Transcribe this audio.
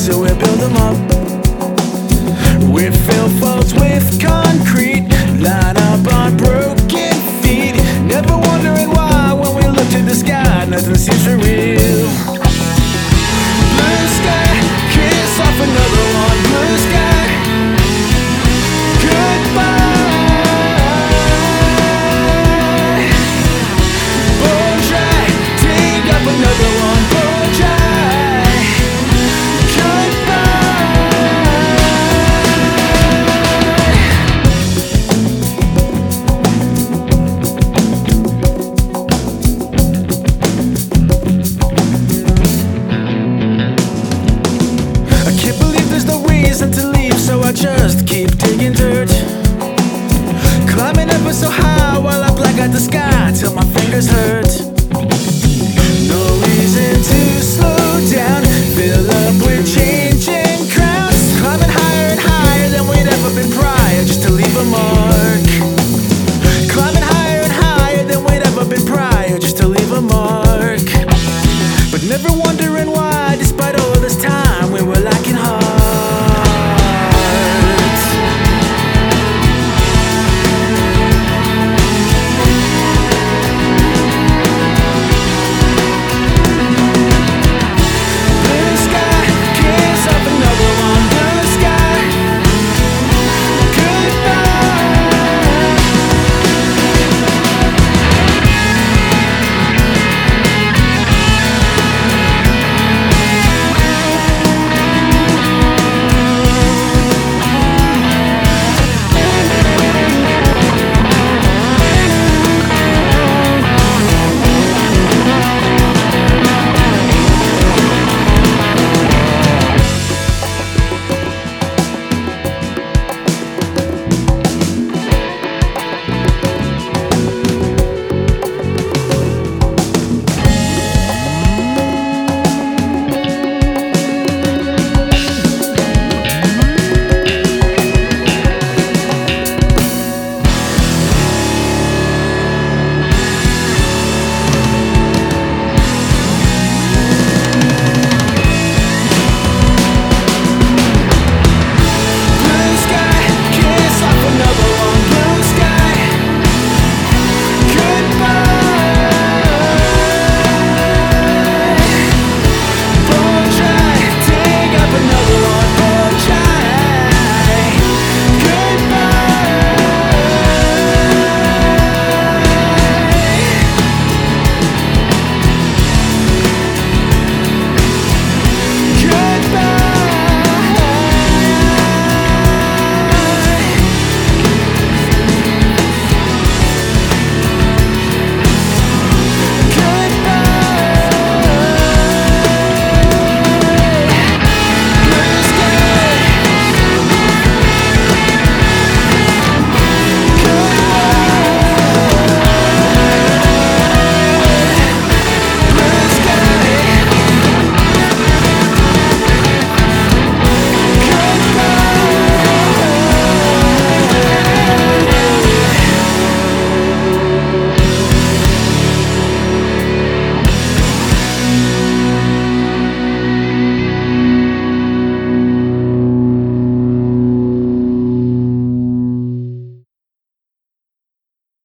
so we build them up. We fill faults with concrete, line up on broken feet, never wondering why when we look to the sky, nothing seems for real. Blue sky, kiss off another one. Blue sky, goodbye. Bone dry, dig up another one. Bone dry, to leave, so I just keep digging dirt, climbing ever so high while I black out the sky till my fingers hurt. No reason to